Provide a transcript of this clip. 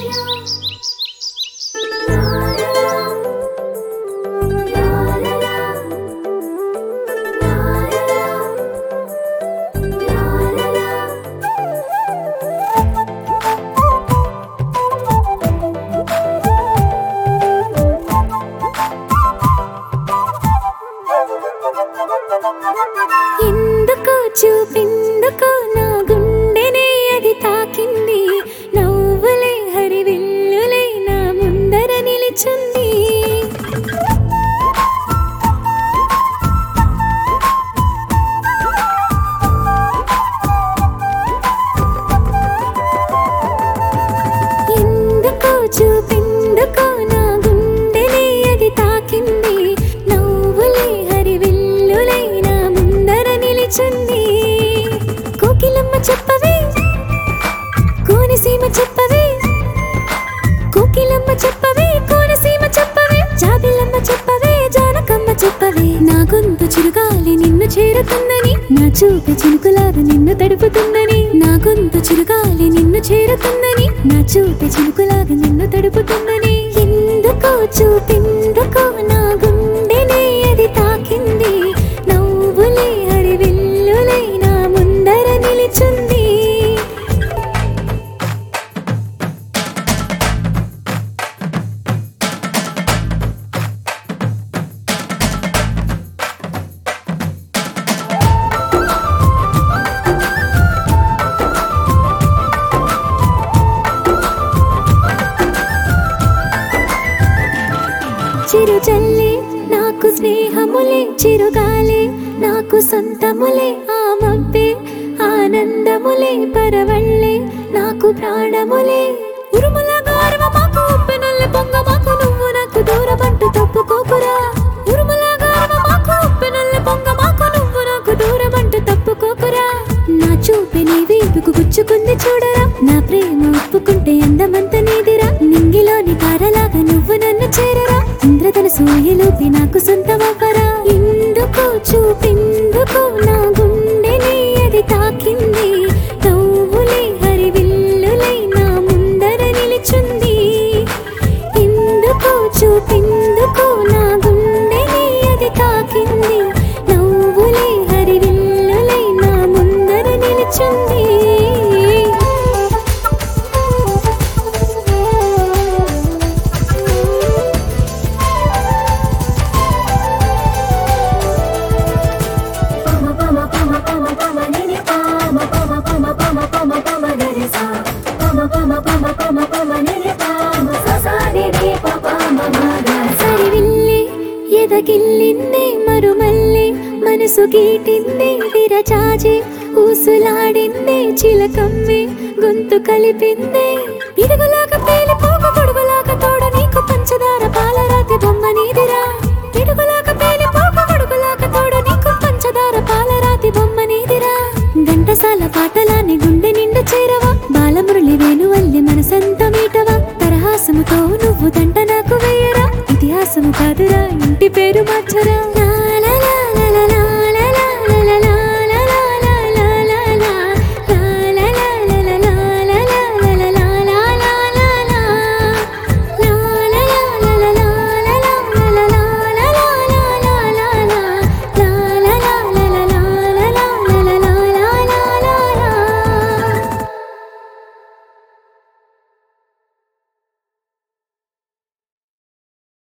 ఎందుకు చూపిందుకు నా గుండెనే అది తాకింది నవ్వులే హరివిల్లులే నా ముందర నిలిచింది ఎందుకు చూపిందుకు నా గుండెనే అది తాకింది నవ్వులే హరివిల్లులే నా ముందర నిలిచింది కోకిలమ్మ చెప్పవే కోనసీమ చెప్పవే కోకిలమ్మ చెప్పవే కోనసీమ చెప్పవే జాబిలమ్మ చెప్పవే జానకమ్మ చెప్పవే నా గొంతు చిరుగాలి నిన్ను చేరుతుందని నా చూపు చినుకులాగా నిన్ను తడుపుతుందని నా గొంతు చిరుగాలి నిన్ను చేరుతుందని నా చూపు చినుకులాగా నిన్ను తడుపుతుందని ఎందుకో చూపిందుకో నా గుండెనే అది తాకింది నవ్వులే హరివిల్లులే నా ముందర నిలిచింది చిరుజల్లే నాకు స్నేహములే చిరుగాలే నాకు సొంతములే ఆ మబ్బే ఆనందములే పరవళ్ళే నాకు ప్రాణములే ఉరుముల గారవ మాకు ఉప్పెనల్లె పొంగ మాకు నువ్వు నాకు దూరమంటూ తప్పుకోకురా ఉరుముల గారవ మాకు ఉప్పెనల్లె పొంగ మాకు నువ్వు నాకు దూరమంటూ తప్పుకోకురా నా చూపి నీ వీపుకు గుచ్చుకుంది చూడరా నా ప్రేమ ఒప్పుకుంటే అందమంత నీదిరా నింగిలోని తారలాగా నువ్వు నన్ను చేరరా ఇంద్రధనుసు ఊయలూపి నాకు సొంతమవ్వరా ఎందుకో చూపిందుకో నా గుండెనే అది తాకింది నవ్వులే హరివిల్లులే నా ముందర నిలిచింది ఎందుకో చూపిందుకో నా గుండెనే అది తాకింది నవ్వులే హరివిల్లులే నా ముందర నిలిచింది సరివిల్లి ఎదగిల్లింది మరుమల్లి మనసు గీటింది విరచాజి ఊసులాడింది చిలకమ్మి గొంతు కలిపింది పిడుగులాగా పేలిపోక గొడుగులాగా తోడ నీకు పంచదార పాలరాతి బొమ్మ నీదిరా పిడుగులాగా పేలిపోక గొడుగులాగా తోడ నీకు పంచదార పాలరాతి బొమ్మ నీదిరా ఘంటసాల పాటలాని గుండె నిండు చేరవా బాలమురళి వేణువల్లి మనసంత మీటవా తరహాసముతో నువ్వు దంట నాకు వేయరా ఇతిహాసము కాదురా